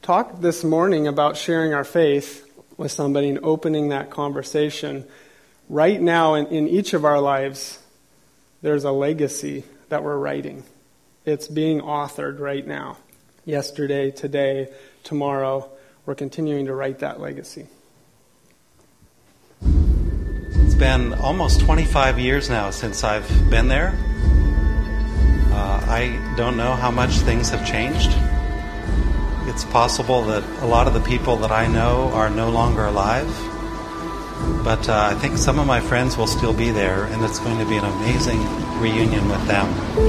talked this morning about sharing our faith with somebody and opening that conversation. Right now, in each of our lives, there's a legacy that we're writing. It's being authored right now. Yesterday, today, tomorrow, we're continuing to write that legacy. It's been almost 25 years now since I've been there. I don't know how much things have changed. It's possible that a lot of the people that I know are no longer alive. But I think some of my friends will still be there, and it's going to be an amazing reunion with them.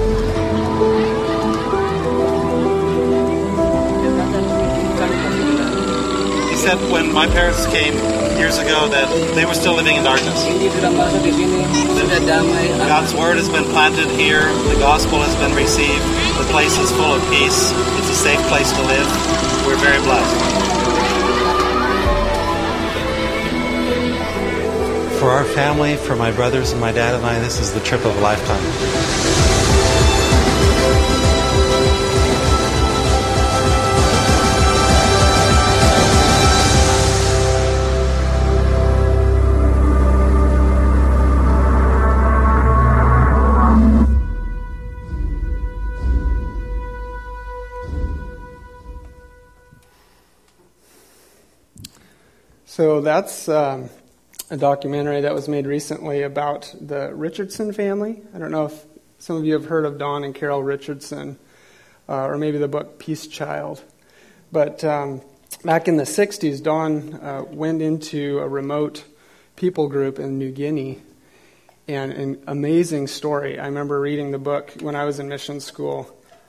He said when my parents came years ago that they were still living in darkness. God's word has been planted here. The gospel has been received. The place is full of peace. It's a safe place to live. We're very blessed. For our family, for my brothers and my dad and I, this is the trip of a lifetime. So that's a documentary that was made recently about the Richardson family. I don't know if some of you have heard of Don and Carol Richardson, or maybe the book Peace Child. But back in the 60s, Don went into a remote people group in New Guinea, and an amazing story. I remember reading the book when I was in mission school.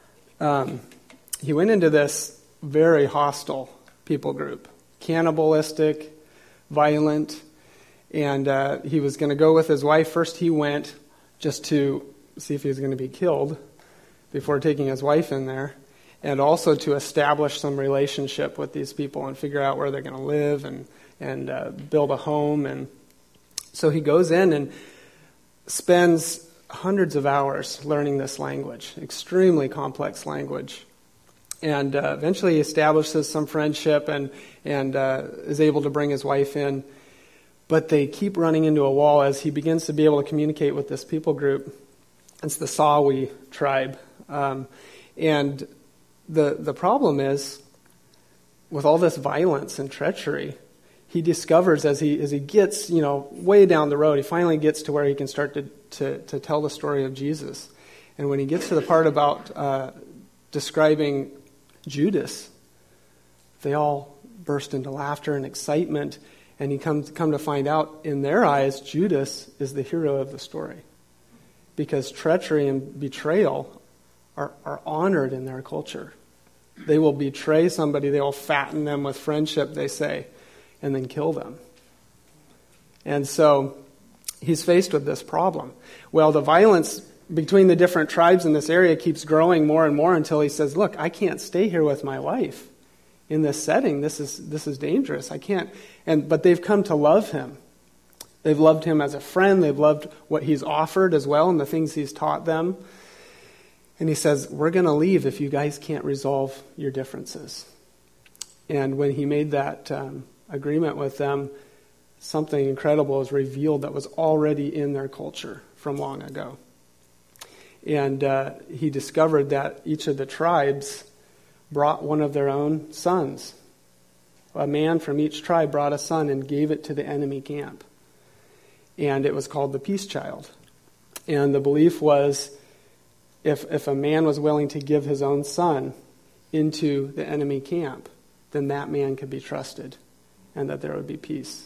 He went into this very hostile people group, cannibalistic, violent, and he was going to go with his wife. First he went just to see if he was going to be killed before taking his wife in there, and also to establish some relationship with these people and figure out where they're going to live and build a home. And so he goes in and spends hundreds of hours learning this language, extremely complex language. And eventually he establishes some friendship and is able to bring his wife in. But they keep running into a wall as he begins to be able to communicate with this people group. It's the Sawi tribe. And the problem is, with all this violence and treachery, he discovers as he gets, way down the road, he finally gets to where he can start to tell the story of Jesus. And when he gets to the part about describing Judas, they all burst into laughter and excitement, and he come to find out, in their eyes, Judas is the hero of the story, because treachery and betrayal are honored in their culture. They will betray somebody, they will fatten them with friendship, they say, and then kill them. And so he's faced with this problem. Well, the violence between the different tribes in this area keeps growing more and more until he says, look, I can't stay here with my wife in this setting. This is dangerous. I can't. But they've come to love him. They've loved him as a friend. They've loved what he's offered as well and the things he's taught them. And he says, we're going to leave if you guys can't resolve your differences. And when he made that agreement with them, something incredible was revealed that was already in their culture from long ago. And he discovered that each of the tribes brought one of their own sons. A man from each tribe brought a son and gave it to the enemy camp. And it was called the Peace Child. And the belief was, if a man was willing to give his own son into the enemy camp, then that man could be trusted and that there would be peace.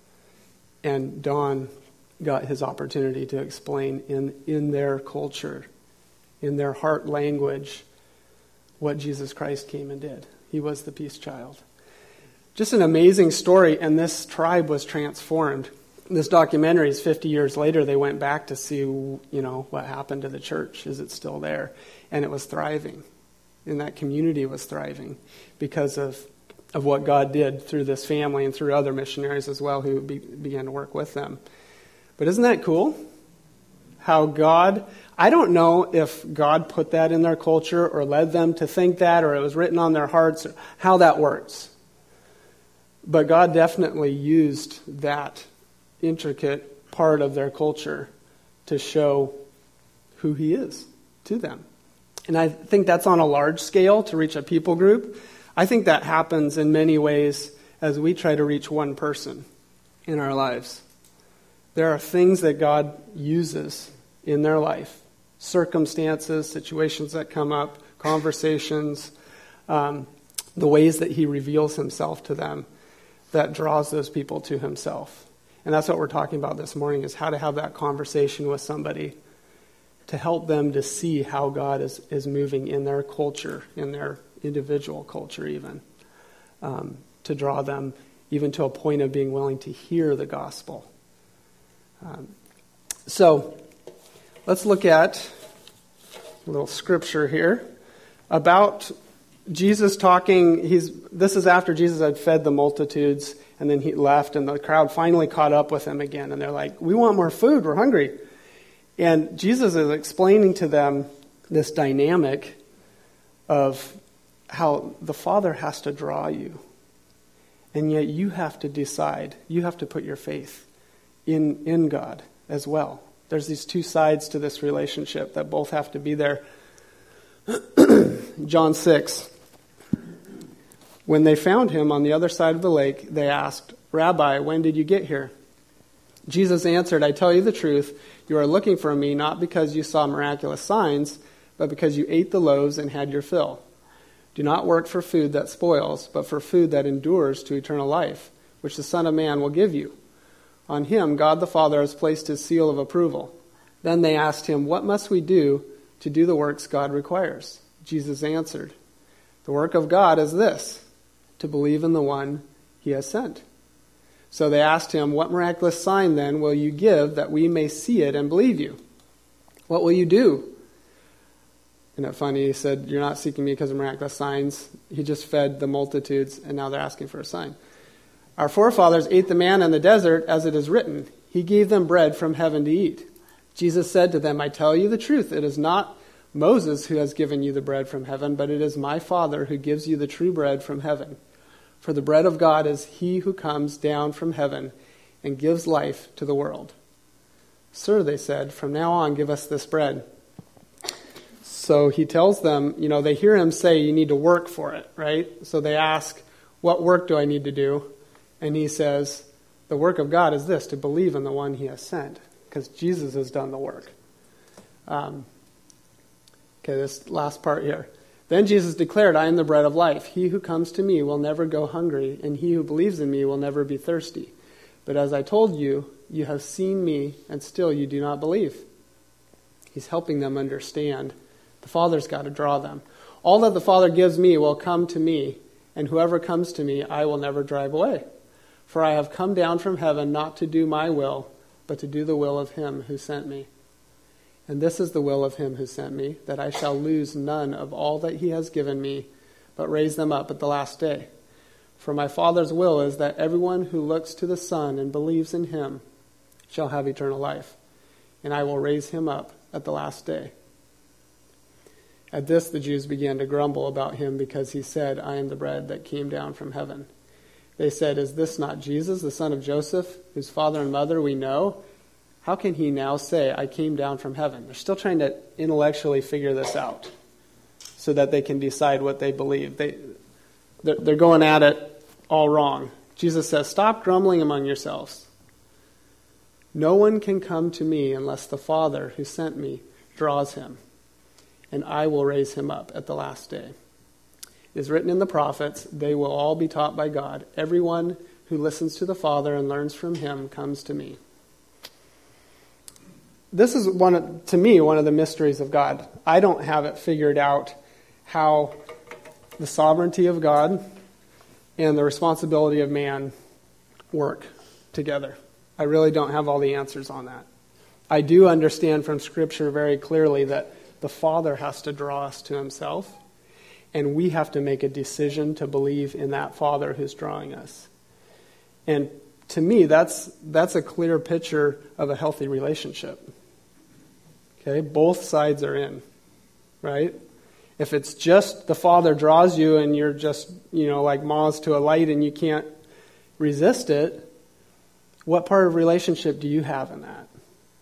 And Don got his opportunity to explain in their culture, in their heart language, what Jesus Christ came and did. He was the Peace Child. Just an amazing story, and this tribe was transformed. This documentary is 50 years later. They went back to see, what happened to the church. Is it still there? And it was thriving. And that community was thriving because of what God did through this family and through other missionaries as well who began to work with them. But isn't that cool? how God, I don't know if God put that in their culture or led them to think that, or it was written on their hearts, or how that works. But God definitely used that intricate part of their culture to show who he is to them. And I think that's on a large scale to reach a people group. I think that happens in many ways as we try to reach one person in our lives. There are things that God uses in their life, circumstances, situations that come up, conversations, the ways that he reveals himself to them that draws those people to himself. And that's what we're talking about this morning, is how to have that conversation with somebody to help them to see how God is moving in their culture, in their individual culture even, to draw them even to a point of being willing to hear the gospel. So let's look at a little scripture here about Jesus talking. This is after Jesus had fed the multitudes, and then he left, and the crowd finally caught up with him again, and they're like, "We want more food, we're hungry." And Jesus is explaining to them this dynamic of how the Father has to draw you, and yet you have to decide, you have to put your faith in God as well. There's these two sides to this relationship that both have to be there. John 6. When they found him on the other side of the lake, they asked, "Rabbi, when did you get here?" Jesus answered, "I tell you the truth, you are looking for me not because you saw miraculous signs, but because you ate the loaves and had your fill. Do not work for food that spoils, but for food that endures to eternal life, which the Son of Man will give you. On him God the Father has placed his seal of approval." Then they asked him, "What must we do to do the works God requires?" Jesus answered, "The work of God is this, to believe in the one he has sent." So they asked him, "What miraculous sign then will you give that we may see it and believe you? What will you do?" Isn't that funny? He said, "You're not seeking me because of miraculous signs." He just fed the multitudes, and now they're asking for a sign. "Our forefathers ate the manna in the desert, as it is written, he gave them bread from heaven to eat." Jesus said to them, "I tell you the truth, it is not Moses who has given you the bread from heaven, but it is my Father who gives you the true bread from heaven. For the bread of God is he who comes down from heaven and gives life to the world." "Sir," they said, "from now on give us this bread." So he tells them, they hear him say you need to work for it, right? So they ask, "What work do I need to do?" And he says, "The work of God is this, to believe in the one he has sent," because Jesus has done the work. This last part here. Then Jesus declared, "I am the bread of life. He who comes to me will never go hungry, and he who believes in me will never be thirsty. But as I told you, you have seen me, and still you do not believe." He's helping them understand. The Father's got to draw them. "All that the Father gives me will come to me, and whoever comes to me I will never drive away. For I have come down from heaven not to do my will, but to do the will of him who sent me. And this is the will of him who sent me, that I shall lose none of all that he has given me, but raise them up at the last day. For my Father's will is that everyone who looks to the Son and believes in him shall have eternal life, and I will raise him up at the last day." At this the Jews began to grumble about him because he said, "I am the bread that came down from heaven." They said, "Is this not Jesus, the son of Joseph, whose father and mother we know? How can he now say, 'I came down from heaven'?" They're still trying to intellectually figure this out so that they can decide what they believe. They're going at it all wrong. Jesus says, "Stop grumbling among yourselves. No one can come to me unless the Father who sent me draws him, and I will raise him up at the last day. It is written in the prophets, they will all be taught by God. Everyone who listens to the Father and learns from him comes to me." This is, to me, one of the mysteries of God. I don't have it figured out how the sovereignty of God and the responsibility of man work together. I really don't have all the answers on that. I do understand from Scripture very clearly that the Father has to draw us to himself, and we have to make a decision to believe in that Father who's drawing us. And to me, that's a clear picture of a healthy relationship. Okay, both sides are in, right? If it's just the Father draws you and you're just, like moths to a light and you can't resist it, what part of relationship do you have in that?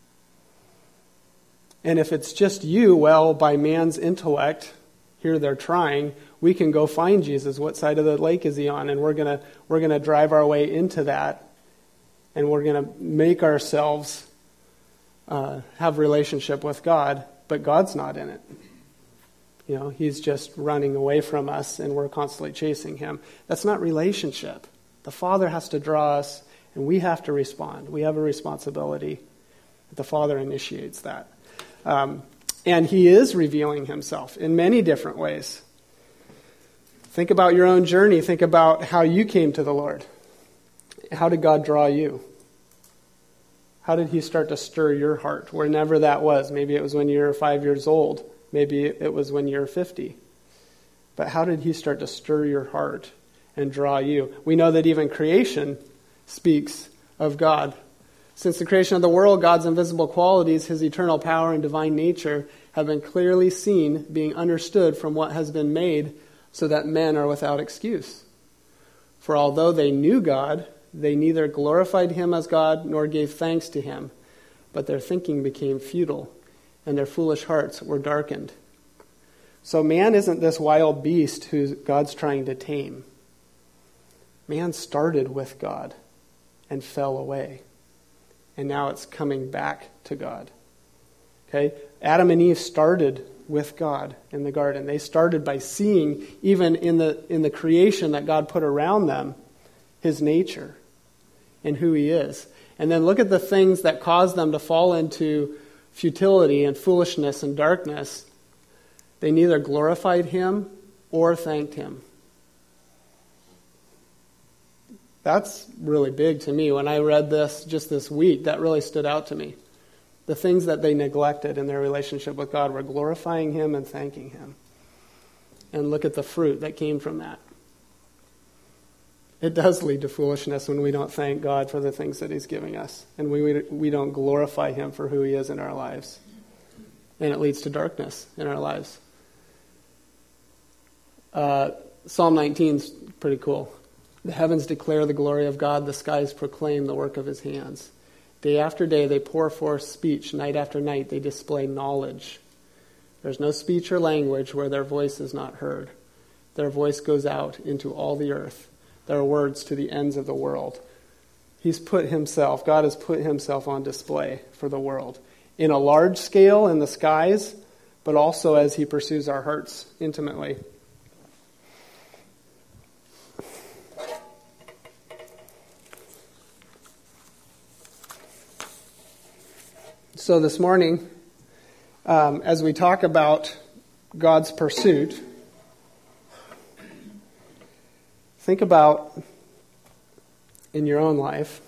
And if it's just you, well, by man's intellect, here they're trying, we can go find Jesus. What side of the lake is he on? And we're gonna drive our way into that, and we're gonna make ourselves have relationship with God, but God's not in it. He's just running away from us, and we're constantly chasing him. That's not relationship. The Father has to draw us, and we have to respond. We have a responsibility. The Father initiates that. And he is revealing himself in many different ways. Think about your own journey. Think about how you came to the Lord. How did God draw you? How did he start to stir your heart, whenever that was? Maybe it was when you were 5 years old. Maybe it was when you were 50. But how did he start to stir your heart and draw you? We know that even creation speaks of God. Since the creation of the world, God's invisible qualities, his eternal power and divine nature, have been clearly seen, being understood from what has been made, so that men are without excuse. For although they knew God, they neither glorified him as God nor gave thanks to him, but their thinking became futile, and their foolish hearts were darkened. So man isn't this wild beast who God's trying to tame. Man started with God and fell away. And now it's coming back to God. Okay? Adam and Eve started with God in the garden. They started by seeing, even in the creation that God put around them, his nature and who he is. And then look at the things that caused them to fall into futility and foolishness and darkness. They neither glorified him or thanked him. That's really big to me. When I read this just this week, that really stood out to me. The things that they neglected in their relationship with God were glorifying him and thanking him. And look at the fruit that came from that. It does lead to foolishness when we don't thank God for the things that he's giving us. And we don't glorify him for who he is in our lives. And it leads to darkness in our lives. Psalm 19 is pretty cool. The heavens declare the glory of God. The skies proclaim the work of his hands. Day after day they pour forth speech. Night after night they display knowledge. There's no speech or language where their voice is not heard. Their voice goes out into all the earth. Their words to the ends of the world. God has put himself on display for the world. In a large scale in the skies, but also as he pursues our hearts intimately. So this morning, as we talk about God's pursuit, think about in your own life,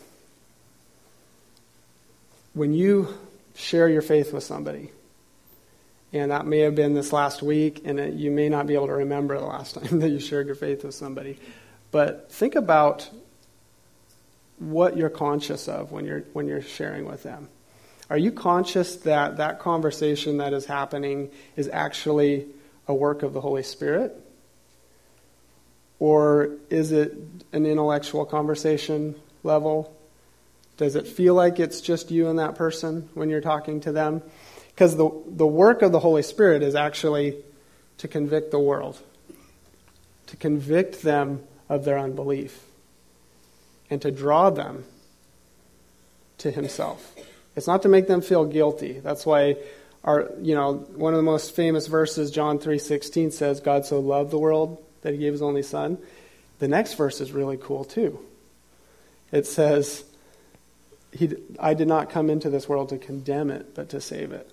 when you share your faith with somebody, and that may have been this last week, and you may not be able to remember the last time that you shared your faith with somebody, but think about what you're conscious of when you're sharing with them. Are you conscious that that conversation that is happening is actually a work of the Holy Spirit? Or is it an intellectual conversation level? Does it feel like it's just you and that person when you're talking to them? Because the work of the Holy Spirit is actually to convict the world, to convict them of their unbelief, and to draw them to himself. It's not to make them feel guilty. That's why one of the most famous verses, John 3:16, says, God so loved the world that he gave his only son. The next verse is really cool too. It says, I did not come into this world to condemn it, but to save it.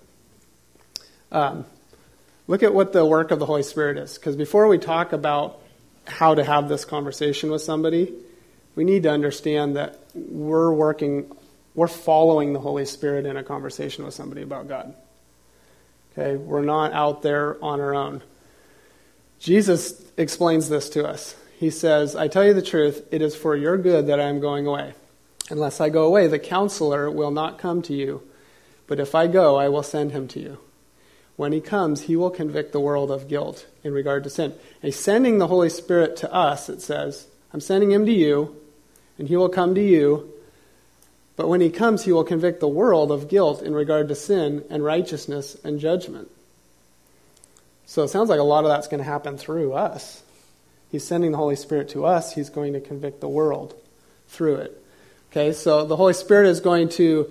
Look at what the work of the Holy Spirit is. Because before we talk about how to have this conversation with somebody, we need to understand that we're following the Holy Spirit in a conversation with somebody about God. Okay, we're not out there on our own. Jesus explains this to us. He says, I tell you the truth, it is for your good that I am going away. Unless I go away, the counselor will not come to you. But if I go, I will send him to you. When he comes, he will convict the world of guilt in regard to sin. And he's sending the Holy Spirit to us, it says. I'm sending him to you, and he will come to you. But when he comes, he will convict the world of guilt in regard to sin and righteousness and judgment. So it sounds like a lot of that's going to happen through us. He's sending the Holy Spirit to us. He's going to convict the world through it. Okay, so the Holy Spirit is going to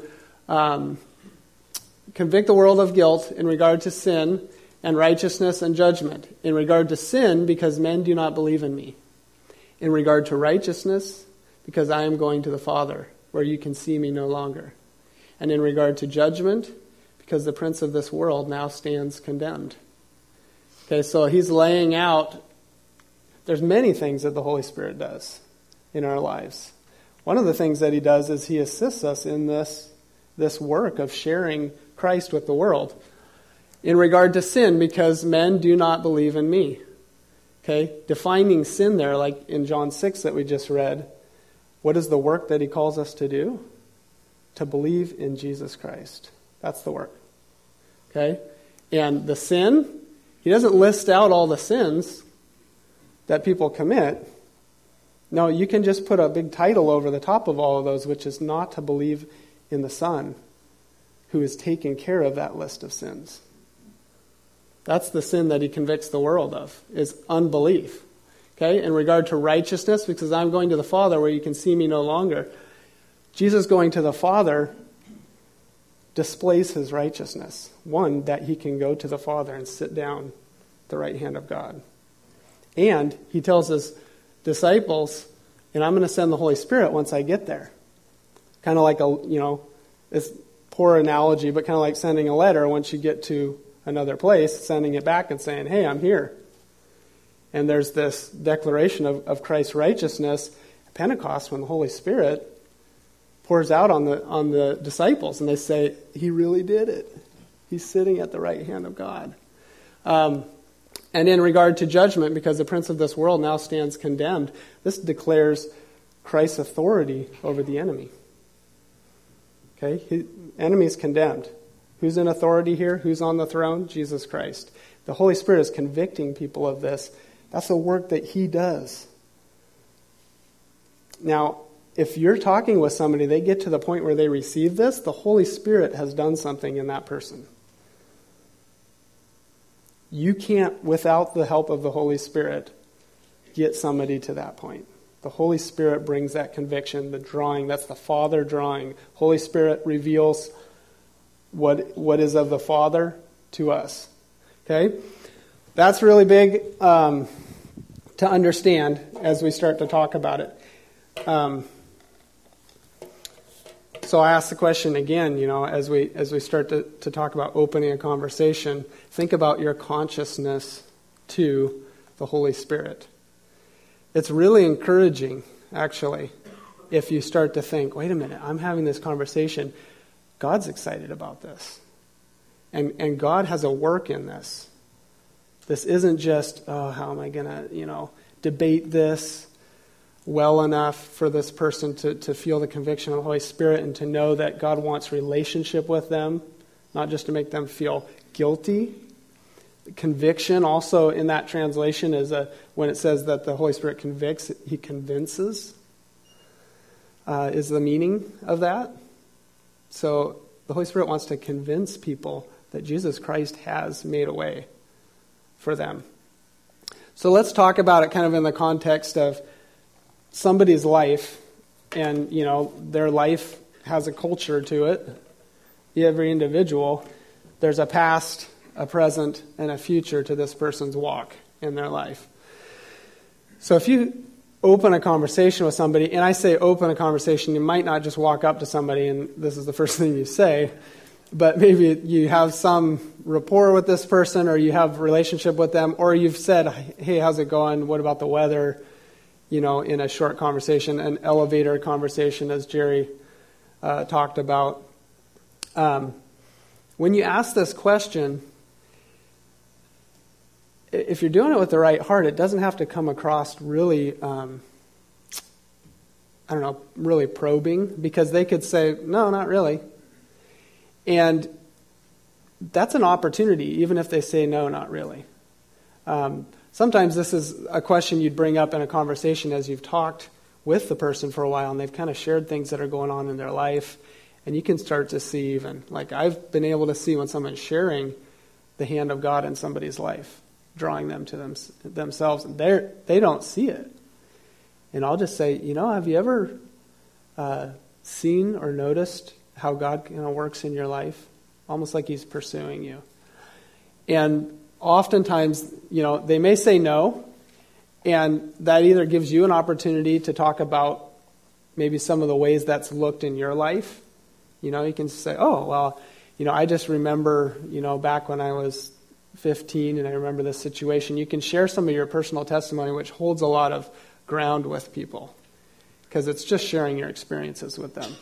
convict the world of guilt in regard to sin and righteousness and judgment. In regard to sin, because men do not believe in me. In regard to righteousness, because I am going to the Father, where you can see me no longer. And in regard to judgment, because the prince of this world now stands condemned. Okay, so he's laying out, there's many things that the Holy Spirit does in our lives. One of the things that he does is he assists us in this work of sharing Christ with the world. In regard to sin, because men do not believe in me. Okay, defining sin there, like in John 6 that we just read, what is the work that he calls us to do? To believe in Jesus Christ. That's the work. Okay? And the sin, he doesn't list out all the sins that people commit. No, you can just put a big title over the top of all of those, which is not to believe in the Son, who is taking care of that list of sins. That's the sin that he convicts the world of, is unbelief. Okay, in regard to righteousness, because I'm going to the Father where you can see me no longer. Jesus going to the Father displays his righteousness. One, that he can go to the Father and sit down at the right hand of God. And he tells his disciples, and I'm going to send the Holy Spirit once I get there. Kind of like this poor analogy, but kind of like sending a letter once you get to another place, sending it back and saying, hey, I'm here. And there's this declaration of Christ's righteousness at Pentecost when the Holy Spirit pours out on the disciples, and they say, he really did it. He's sitting at the right hand of God. And in regard to judgment, because the prince of this world now stands condemned, this declares Christ's authority over the enemy. Okay, enemy is condemned. Who's in authority here? Who's on the throne? Jesus Christ. The Holy Spirit is convicting people of this. That's a work that he does. Now, if you're talking with somebody, they get to the point where they receive this, the Holy Spirit has done something in that person. You can't, without the help of the Holy Spirit, get somebody to that point. The Holy Spirit brings that conviction, the drawing. That's the Father drawing. Holy Spirit reveals what is of the Father to us. Okay? That's really big to understand as we start to talk about it. So I ask the question again, as we start to talk about opening a conversation, think about your consciousness to the Holy Spirit. It's really encouraging, actually, if you start to think, wait a minute, I'm having this conversation. God's excited about this. And God has a work in this. This isn't just, how am I going to, debate this well enough for this person to feel the conviction of the Holy Spirit and to know that God wants relationship with them, not just to make them feel guilty. Conviction also in that translation is when it says that the Holy Spirit convicts, he convinces, is the meaning of that. So the Holy Spirit wants to convince people that Jesus Christ has made a way for them. So let's talk about it kind of in the context of somebody's life, and their life has a culture to it. Every individual, there's a past, a present, and a future to this person's walk in their life. So if you open a conversation with somebody, and I say open a conversation, you might not just walk up to somebody and this is the first thing you say, but maybe you have some rapport with this person, or you have a relationship with them, or you've said, hey, how's it going? What about the weather? In a short conversation, an elevator conversation, as Jerry talked about. When you ask this question, if you're doing it with the right heart, it doesn't have to come across really, really probing, because they could say, no, not really. And that's an opportunity, even if they say no, not really. Sometimes this is a question you'd bring up in a conversation as you've talked with the person for a while, and they've kind of shared things that are going on in their life, and you can start to see even, like I've been able to see when someone's sharing the hand of God in somebody's life, drawing them to themselves, and they don't see it. And I'll just say, have you ever seen or noticed how God works in your life? Almost like he's pursuing you. And oftentimes, they may say no, and that either gives you an opportunity to talk about maybe some of the ways that's looked in your life. You can say, oh, well, I just remember, back when I was 15 and I remember this situation. You can share some of your personal testimony, which holds a lot of ground with people, because it's just sharing your experiences with them.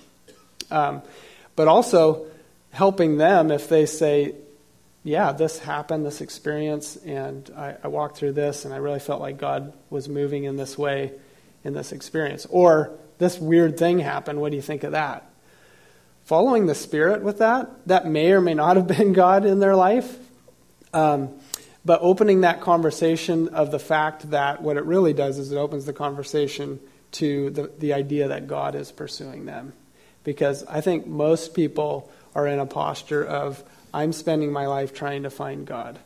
But also helping them if they say, yeah, this happened, this experience, and I walked through this, and I really felt like God was moving in this way in this experience. Or this weird thing happened, what do you think of that? Following the Spirit with that may or may not have been God in their life, but opening that conversation of the fact that what it really does is it opens the conversation to the idea that God is pursuing them. Because I think most people are in a posture of, I'm spending my life trying to find God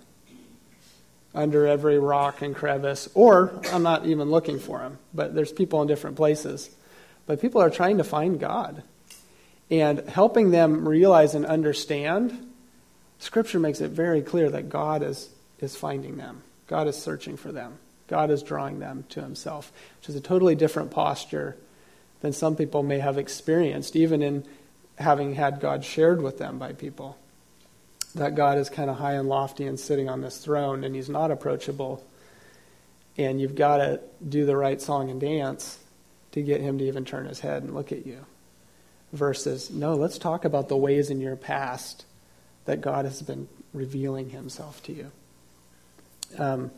under every rock and crevice, or I'm not even looking for him, but there's people in different places. But people are trying to find God. And helping them realize and understand, Scripture makes it very clear that God is finding them. God is searching for them. God is drawing them to himself, which is a totally different posture than some people may have experienced, even in having had God shared with them by people. That God is kind of high and lofty and sitting on this throne, and he's not approachable. And you've got to do the right song and dance to get him to even turn his head and look at you. Versus, no, let's talk about the ways in your past that God has been revealing himself to you. I'm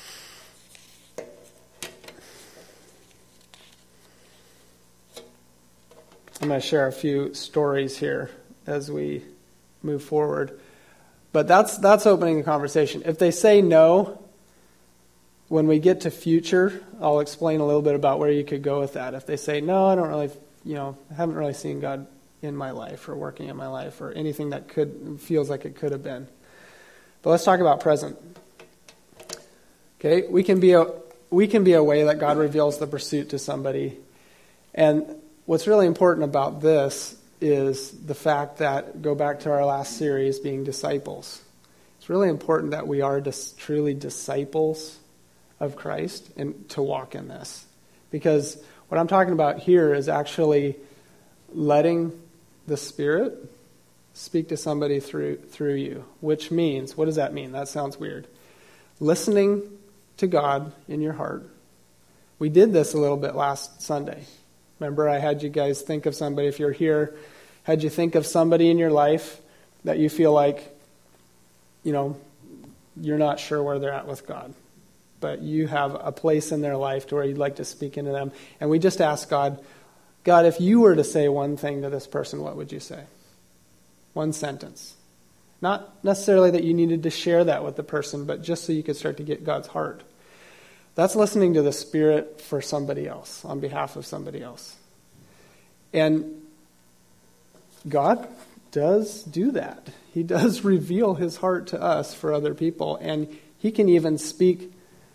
going to share a few stories here as we move forward. But that's opening the conversation. If they say no, when we get to future, I'll explain a little bit about where you could go with that. If they say, no, I don't really, I haven't really seen God in my life or working in my life or anything that feels like it could have been. But let's talk about present. Okay, we can be a way that God reveals the pursuit to somebody. And what's really important about this is the fact that, go back to our last series, being disciples. It's really important that we are truly disciples of Christ and to walk in this. Because what I'm talking about here is actually letting the Spirit speak to somebody through you. Which means, what does that mean? That sounds weird. Listening to God in your heart. We did this a little bit last Sunday. Remember, I had you guys think of somebody, if you're here, had you think of somebody in your life that you feel like, you're not sure where they're at with God. But you have a place in their life to where you'd like to speak into them. And we just asked God, if you were to say one thing to this person, what would you say? One sentence. Not necessarily that you needed to share that with the person, but just so you could start to get God's heart. That's listening to the Spirit for somebody else, on behalf of somebody else. And God does do that. He does reveal his heart to us for other people. And he can even speak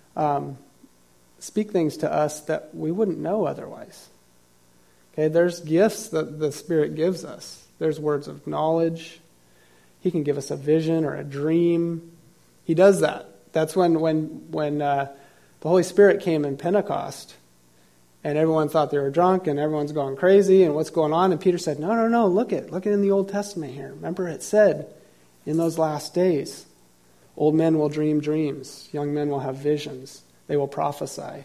things to us that we wouldn't know otherwise. Okay, there's gifts that the Spirit gives us. There's words of knowledge. He can give us a vision or a dream. He does that. That's when the Holy Spirit came in Pentecost, and everyone thought they were drunk, and everyone's going crazy, and what's going on? And Peter said, no, look it in the Old Testament here. Remember, it said, in those last days, old men will dream dreams, young men will have visions, they will prophesy.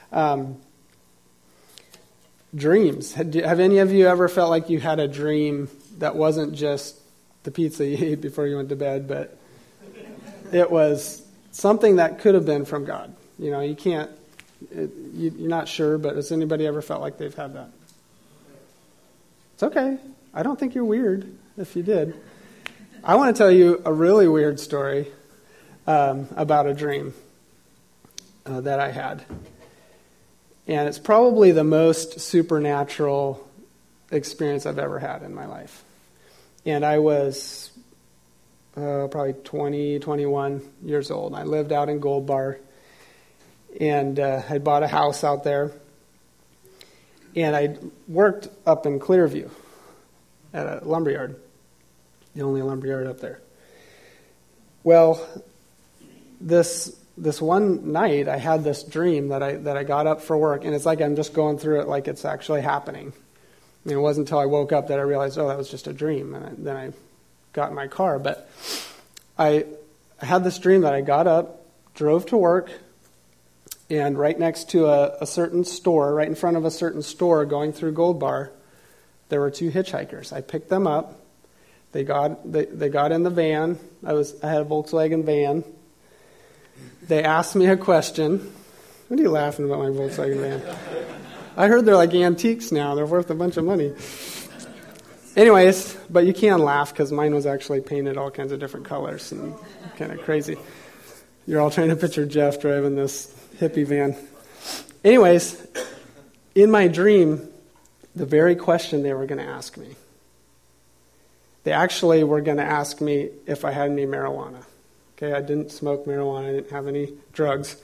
Dreams. Have any of you ever felt like you had a dream that wasn't just the pizza you ate before you went to bed, but it was something that could have been from God? You can't, you're not sure, but has anybody ever felt like they've had that? It's okay. I don't think you're weird if you did. I want to tell you a really weird story about a dream that I had. And it's probably the most supernatural experience I've ever had in my life. And I was probably 20, 21 years old. I lived out in Gold Bar and had bought a house out there. And I worked up in Clearview at a lumberyard, the only lumberyard up there. Well, this one night I had this dream that I got up for work, and it's like I'm just going through it like it's actually happening. I mean, it wasn't until I woke up that I realized, oh, that was just a dream, and then I got in my car. But I had this dream that I got up, drove to work, and right next to a certain store, right in front of a certain store going through Gold Bar, there were two hitchhikers. I picked them up. They got in the van. I had a Volkswagen van. They asked me a question. What are you laughing about my Volkswagen van? I heard they're like antiques now. They're worth a bunch of money. Anyways, but you can laugh because mine was actually painted all kinds of different colors and kind of crazy. You're all trying to picture Jeff driving this hippie van. Anyways, in my dream, the very question they were going to ask me, they actually were going to ask me if I had any marijuana. Okay, I didn't smoke marijuana. I didn't have any drugs.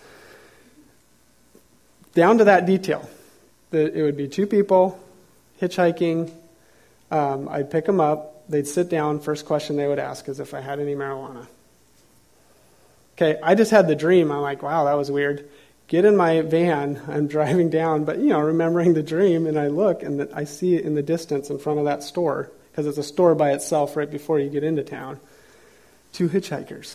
Down to that detail. It would be two people hitchhiking. I'd pick them up. They'd sit down. First question they would ask is if I had any marijuana. Okay, I just had the dream. I'm like, wow, that was weird. Get in my van. I'm driving down, but, remembering the dream, and I look, and I see it in the distance in front of that store, because it's a store by itself right before you get into town. Two hitchhikers.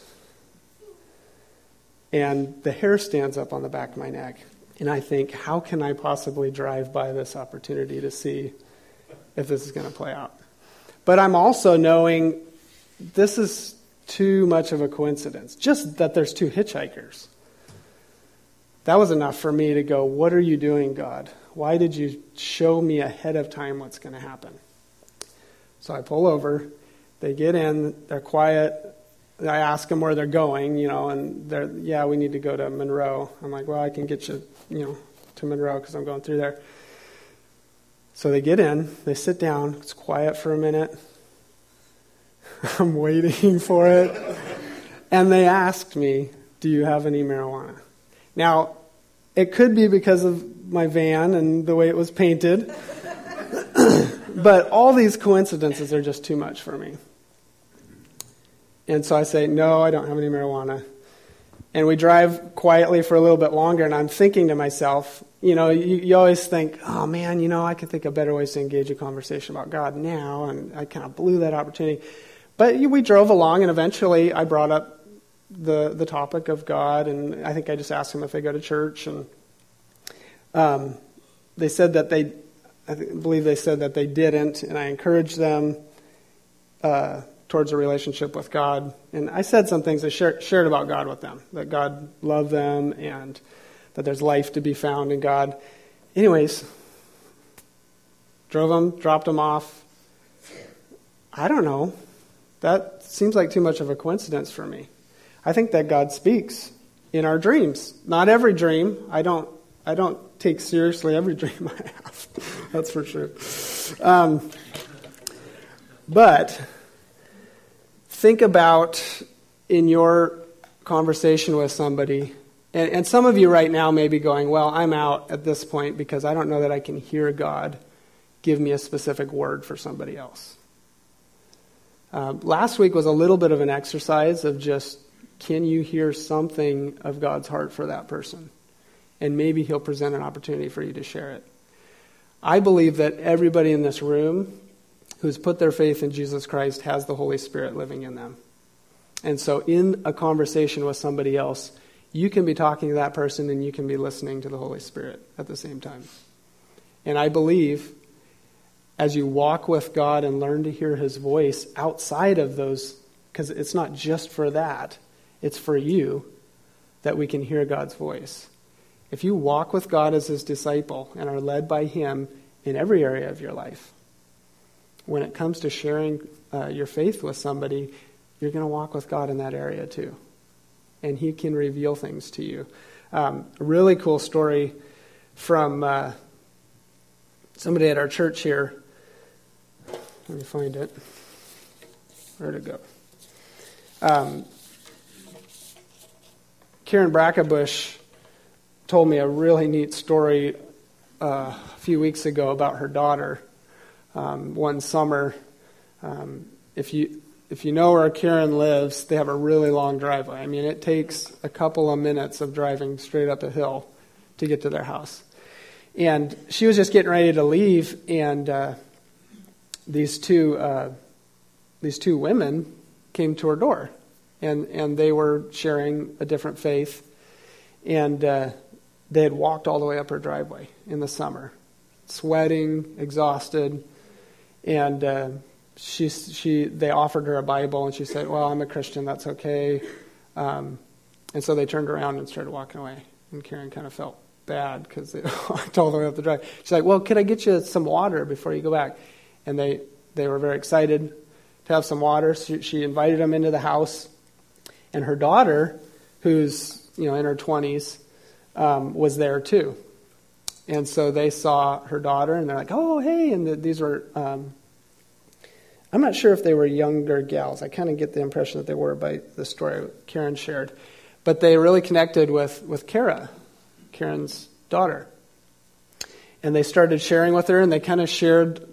And the hair stands up on the back of my neck. And I think, how can I possibly drive by this opportunity to see if this is going to play out? But I'm also knowing this is too much of a coincidence. Just that there's two hitchhikers. That was enough for me to go, what are you doing, God? Why did you show me ahead of time what's going to happen? So I pull over. They get in. They're quiet. I ask them where they're going, and they're, yeah, we need to go to Monroe. I'm like, well, I can get you, to Monroe because I'm going through there. So they get in. They sit down. It's quiet for a minute. I'm waiting for it. And they asked me, do you have any marijuana? Now, it could be because of my van and the way it was painted. But all these coincidences are just too much for me. And so I say, no, I don't have any marijuana. And we drive quietly for a little bit longer, and I'm thinking to myself, you always think, oh man, I could think of better ways to engage a conversation about God now, and I kind of blew that opportunity. But we drove along, and eventually I brought up the topic of God, and I think I just asked them if they go to church, and they said that I believe they said that they didn't, and I encouraged them towards a relationship with God. And I said some things I shared about God with them, that God loved them and that there's life to be found in God. Anyways, drove them, dropped them off. I don't know. That seems like too much of a coincidence for me. I think that God speaks in our dreams. Not every dream. I don't take seriously every dream I have. That's for sure. But think about in your conversation with somebody, and some of you right now may be going, well, I'm out at this point because I don't know that I can hear God give me a specific word for somebody else. Last week was a little bit of an exercise of just, can you hear something of God's heart for that person? And maybe he'll present an opportunity for you to share it. I believe that everybody in this room who's put their faith in Jesus Christ has the Holy Spirit living in them. And so in a conversation with somebody else, you can be talking to that person and you can be listening to the Holy Spirit at the same time. And I believe as you walk with God and learn to hear his voice outside of those, because it's not just for that, it's for you, that we can hear God's voice. If you walk with God as his disciple and are led by him in every area of your life, when it comes to sharing your faith with somebody, you're going to walk with God in that area too. And he can reveal things to you. A really cool story from somebody at our church here. Let me find it. Where'd it go? Karen Brackenbush told me a really neat story a few weeks ago about her daughter. One summer, if you know where Karen lives, they have a really long driveway. I mean, it takes a couple of minutes of driving straight up a hill to get to their house. And she was just getting ready to leave, and these two women came to her door, and they were sharing a different faith, and they had walked all the way up her driveway in the summer, sweating, exhausted, and they offered her a Bible, and she said, "Well, I'm a Christian, that's okay." And so they turned around and started walking away, and Karen kind of felt bad because they walked all the way up the drive. She's like, "Well, could I get you some water before you go back?" And they were very excited to have some water. So she invited them into the house, and her daughter, who's in her 20s, was there too. And so they saw her daughter, and they're like, "Oh, hey!" And these were, I'm not sure if they were younger gals. I kind of get the impression that they were by the story Karen shared, but they really connected with Kara, Karen's daughter, and they started sharing with her, and they kind of shared,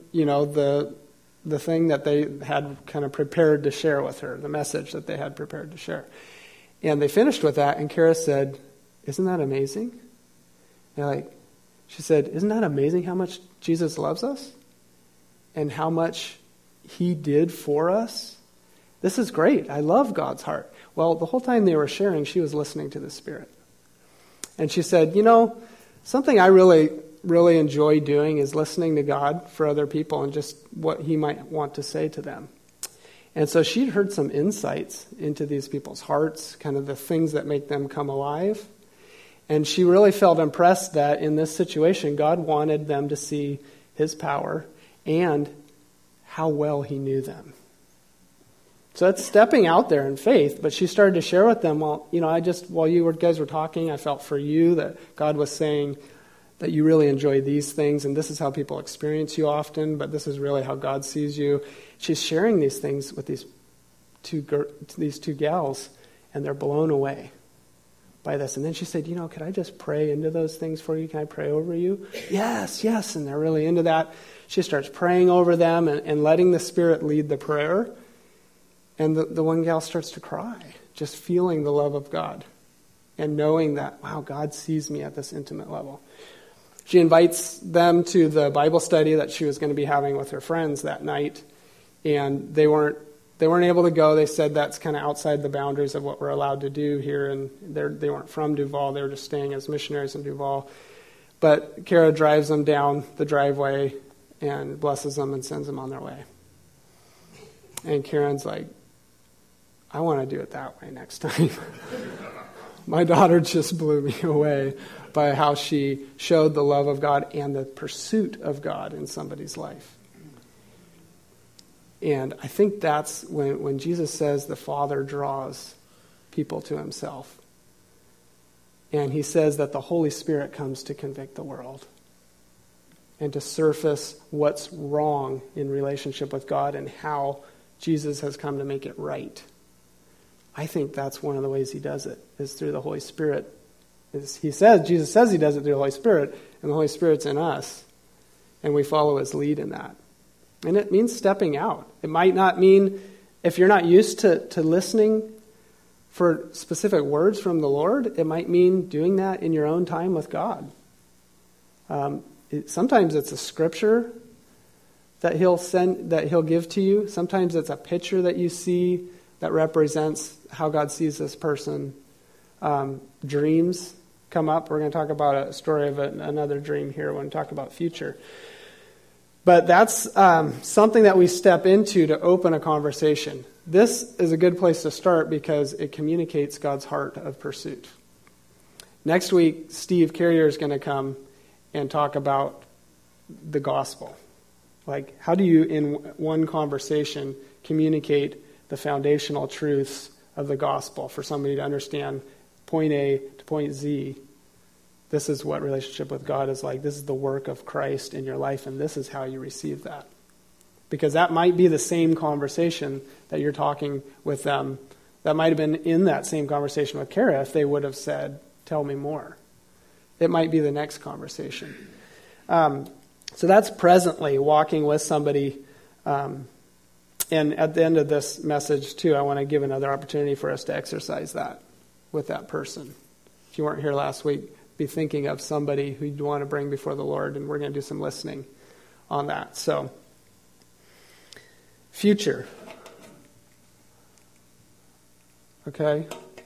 the thing that they had kind of prepared to share with her, the message that they had prepared to share. And they finished with that, and Kara said, "Isn't that amazing?" And she said, "Isn't that amazing how much Jesus loves us? And how much he did for us? This is great. I love God's heart." Well, the whole time they were sharing, she was listening to the Spirit. And she said, something I really, really enjoy doing is listening to God for other people and just what he might want to say to them. And so she'd heard some insights into these people's hearts, kind of the things that make them come alive. And she really felt impressed that in this situation, God wanted them to see his power and how well he knew them. So that's stepping out there in faith, but she started to share with them, while you guys were talking, I felt for you that God was saying that you really enjoy these things, and this is how people experience you often, but this is really how God sees you. She's sharing these things with these two gals, and they're blown away by this. And then she said, "Could I just pray into those things for you? Can I pray over you?" Yes, and they're really into that. She starts praying over them and letting the Spirit lead the prayer. And the one gal starts to cry, just feeling the love of God and knowing that, wow, God sees me at this intimate level. She invites them to the Bible study that she was going to be having with her friends that night, and they weren't able to go. They said that's kind of outside the boundaries of what we're allowed to do here, and they weren't from Duval. They were just staying as missionaries in Duval. But Kara drives them down the driveway and blesses them and sends them on their way. And Karen's like, "I want to do it that way next time." My daughter just blew me away by how she showed the love of God and the pursuit of God in somebody's life. And I think that's when Jesus says the Father draws people to himself. And he says that the Holy Spirit comes to convict the world and to surface what's wrong in relationship with God and how Jesus has come to make it right. I think that's one of the ways he does it, is through the Holy Spirit. Jesus says he does it through the Holy Spirit, and the Holy Spirit's in us, and we follow his lead in that. And it means stepping out. It might not mean, if you're not used to listening for specific words from the Lord, it might mean doing that in your own time with God. Sometimes it's a scripture that he'll give to you. Sometimes it's a picture that you see that represents how God sees this person. Dreams come up. We're going to talk about a story of another dream here when we talk about future. But that's something that we step into to open a conversation. This is a good place to start because it communicates God's heart of pursuit. Next week, Steve Carrier is going to come and talk about the gospel. Like, how do you, in one conversation, communicate the foundational truths of the gospel for somebody to understand point A to point Z. This is what relationship with God is like. This is the work of Christ in your life, and this is how you receive that. Because that might be the same conversation that you're talking with them. That might have been in that same conversation with Kara if they would have said, tell me more. It might be the next conversation. So that's presently walking with somebody. And at the end of this message, too, I want to give another opportunity for us to exercise that with that person. If you weren't here last week, be thinking of somebody who you want to bring before the Lord, and we're going to do some listening on that. So, future. Okay?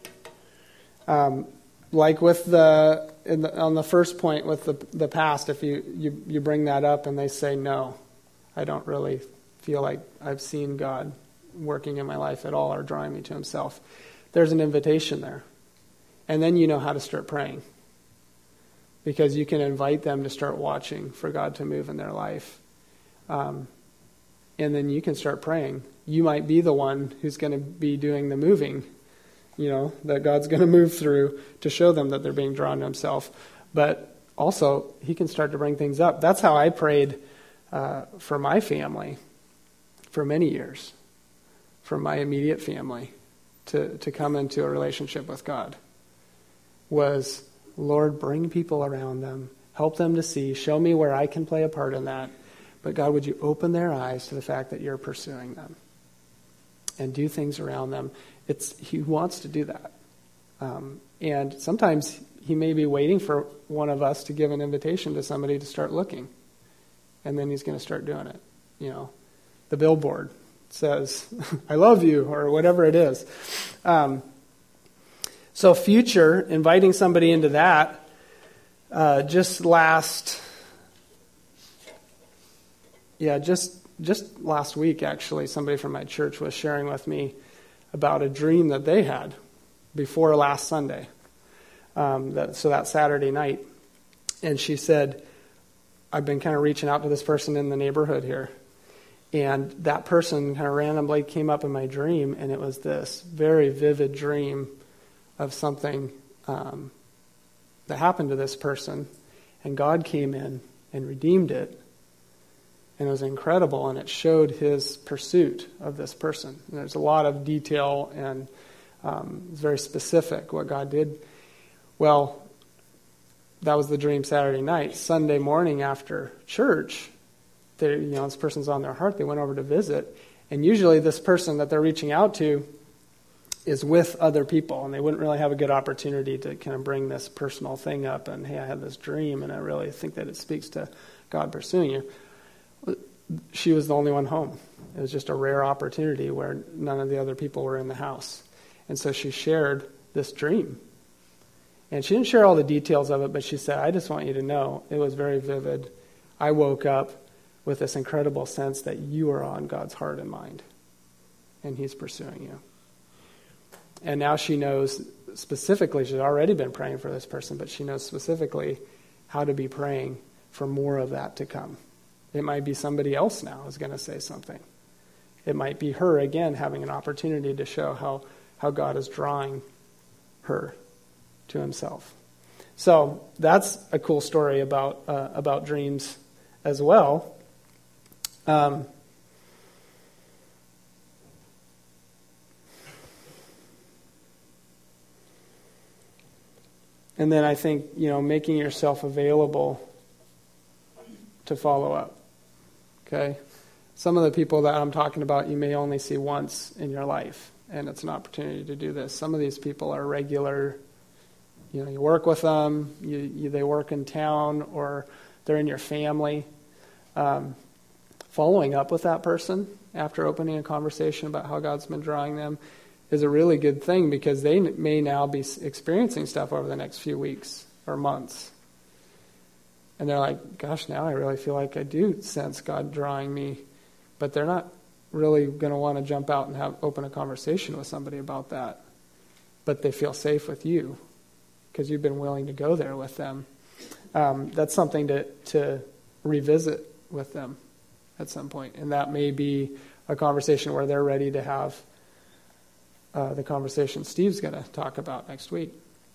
Like with on the first point with the past, if you bring that up and they say, no, I don't really feel like I've seen God working in my life at all or drawing me to himself, there's an invitation there. And then you know how to start praying. Because you can invite them to start watching for God to move in their life. And then you can start praying. You might be the one who's going to be doing the moving, that God's going to move through to show them that they're being drawn to himself. But also, he can start to bring things up. That's how I prayed for my family for many years, for my immediate family, to come into a relationship with God, was, Lord, bring people around them, help them to see, show me where I can play a part in that. But God, would you open their eyes to the fact that you're pursuing them and do things around them? He wants to do that. And sometimes he may be waiting for one of us to give an invitation to somebody to start looking. And then he's going to start doing it. The billboard says, I love you, or whatever it is. So future, inviting somebody into that, just last week, actually, somebody from my church was sharing with me about a dream that they had before last Sunday, so that Saturday night. And she said, I've been kind of reaching out to this person in the neighborhood here. And that person kind of randomly came up in my dream, and it was this very vivid dream of something that happened to this person, and God came in and redeemed it, and it was incredible, and it showed his pursuit of this person. And there's a lot of detail, and it's very specific what God did. Well, that was the dream Saturday night. Sunday morning after church, this person's on their heart. They went over to visit, and usually this person that they're reaching out to is with other people, and they wouldn't really have a good opportunity to kind of bring this personal thing up and, hey, I had this dream, and I really think that it speaks to God pursuing you. She was the only one home. It was just a rare opportunity where none of the other people were in the house. And so she shared this dream. And she didn't share all the details of it, but she said, I just want you to know, it was very vivid. I woke up with this incredible sense that you are on God's heart and mind, and he's pursuing you. And now she knows specifically, she's already been praying for this person, but she knows specifically how to be praying for more of that to come. It might be somebody else now who's going to say something. It might be her, again, having an opportunity to show how God is drawing her to himself. So that's a cool story about dreams as well. And then I think, making yourself available to follow up. Okay? Some of the people that I'm talking about, you may only see once in your life, and it's an opportunity to do this. Some of these people are regular. You work with them, they work in town, or they're in your family. Following up with that person after opening a conversation about how God's been drawing them is a really good thing, because they may now be experiencing stuff over the next few weeks or months. And they're like, gosh, now I really feel like I do sense God drawing me. But they're not really going to want to jump out and open a conversation with somebody about that. But they feel safe with you because you've been willing to go there with them. That's something to revisit with them at some point. And that may be a conversation where they're ready to have the conversation Steve's going to talk about next week.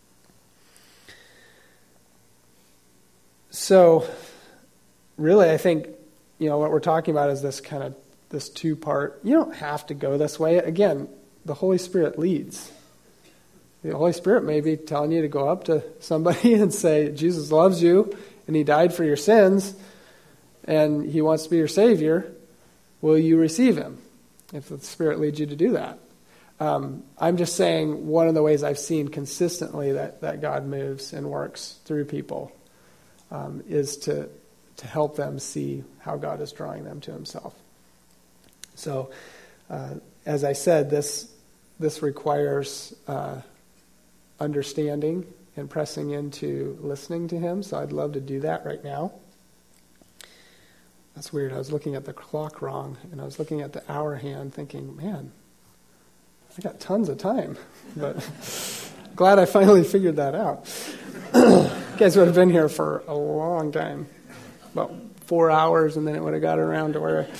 So, really, I think, what we're talking about is this two-part. You don't have to go this way. Again, the Holy Spirit leads. The Holy Spirit may be telling you to go up to somebody and say, Jesus loves you, and he died for your sins, and he wants to be your Savior. Will you receive him? If the Spirit leads you to do that. I'm just saying one of the ways I've seen consistently that God moves and works through people is to help them see how God is drawing them to himself. So, as I said, this requires understanding and pressing into listening to him. So I'd love to do that right now. That's weird. I was looking at the clock wrong, and I was looking at the hour hand thinking, man, I got tons of time. But glad I finally figured that out. You guys would have been here for a long time. About 4 hours, and then it would have got around to where...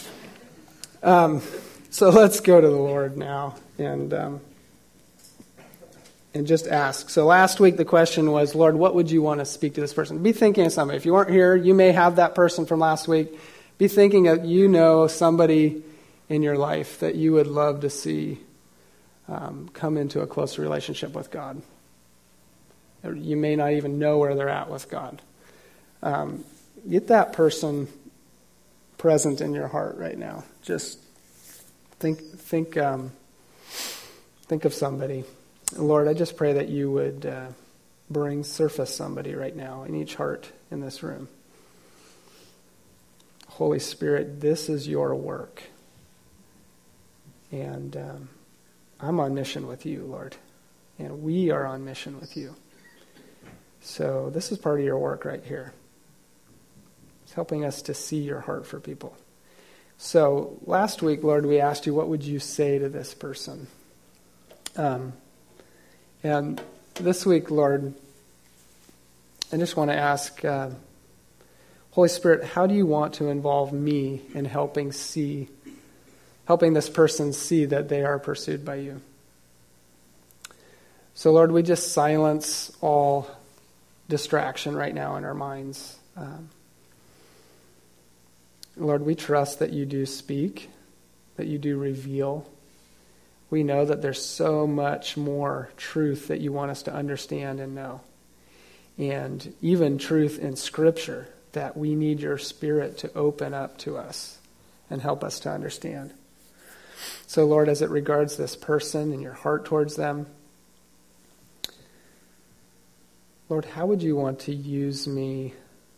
So let's go to the Lord now and just ask. So last week the question was, Lord, what would you want to speak to this person? Be thinking of somebody. If you weren't here, you may have that person from last week. Be thinking of, somebody in your life that you would love to see come into a closer relationship with God. You may not even know where they're at with God. Get that person present in your heart right now. Just think of somebody. Lord, I just pray that you would surface somebody right now in each heart in this room. Holy Spirit, this is your work. And I'm on mission with you, Lord. And we are on mission with you. So this is part of your work right here. It's helping us to see your heart for people. So last week, Lord, we asked you, what would you say to this person? And this week, Lord, I just want to ask, Holy Spirit, how do you want to involve me in helping this person see that they are pursued by you? So, Lord, we just silence all distraction right now in our minds. Lord, we trust that you do speak, that you do reveal. We know that there's so much more truth that you want us to understand and know. And even truth in Scripture that we need your Spirit to open up to us and help us to understand. So, Lord, as it regards this person and your heart towards them, Lord, how would you want to use me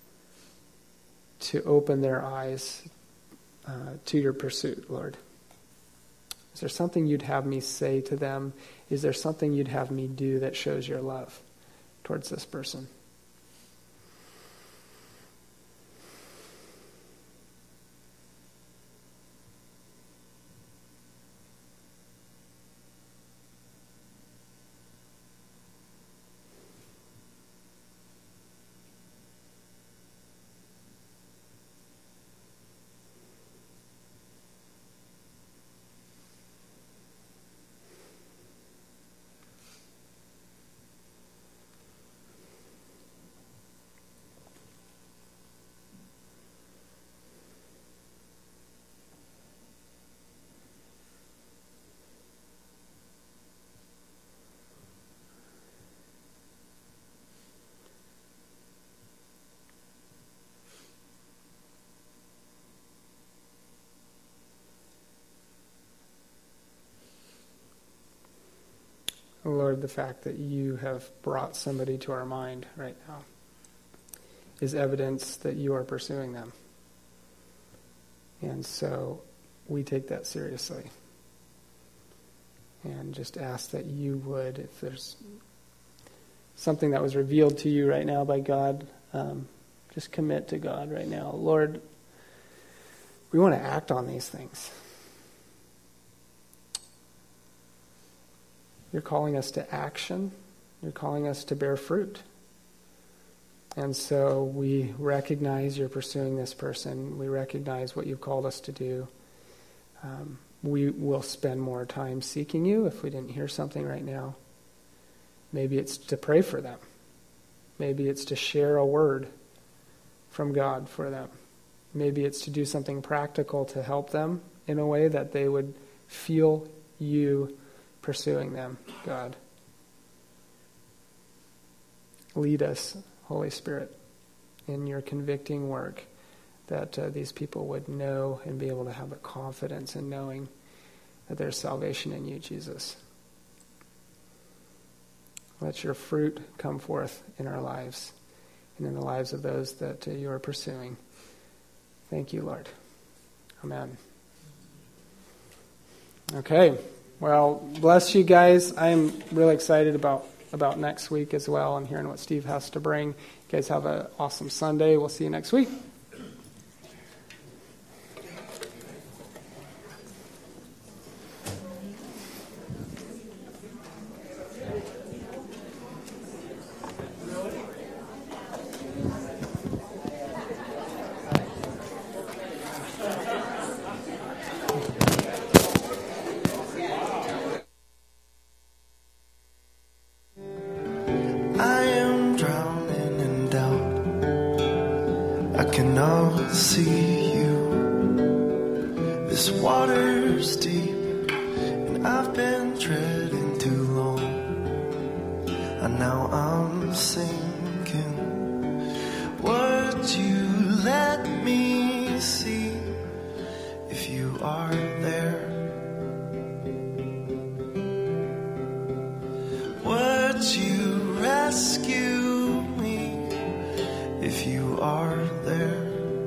to open their eyes to your pursuit, Lord? Is there something you'd have me say to them? Is there something you'd have me do that shows your love towards this person? Lord, the fact that you have brought somebody to our mind right now is evidence that you are pursuing them. And so we take that seriously. And just ask that you would, if there's something that was revealed to you right now by God, just commit to God right now. Lord, we want to act on these things. You're calling us to action. You're calling us to bear fruit. And so we recognize you're pursuing this person. We recognize what you've called us to do. we will spend more time seeking you if we didn't hear something right now. Maybe it's to pray for them. Maybe it's to share a word from God for them. Maybe it's to do something practical to help them in a way that they would feel you pursuing them, God. Lead us, Holy Spirit, in your convicting work, that these people would know and be able to have a confidence in knowing that there's salvation in you, Jesus. Let your fruit come forth in our lives and in the lives of those that you are pursuing. Thank you, Lord. Amen. Okay. Well, bless you guys. I'm really excited about next week as well and hearing what Steve has to bring. You guys have an awesome Sunday. We'll see you next week. See you. This water's deep, and I've been treading too long, and now I'm sinking. Would you let me see if you are there? Would you rescue me if you are there?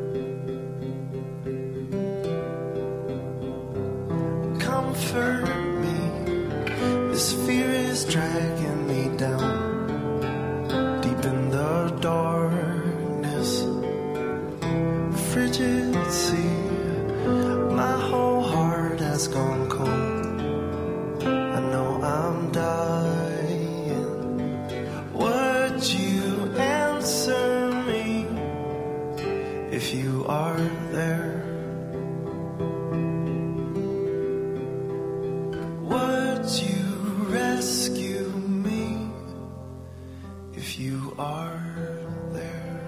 Comfort me, this fear is dragging me down, deep in the darkness, frigid sea, my whole heart has gone cold, I know I'm dying. Would you answer me if you are there? Rescue me if you are there.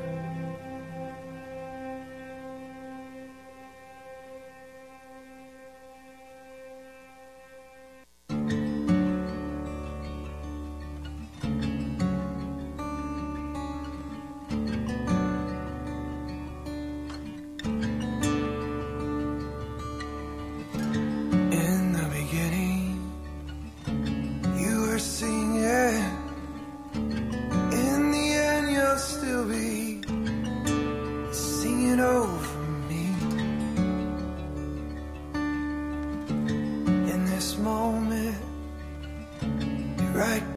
Moment, right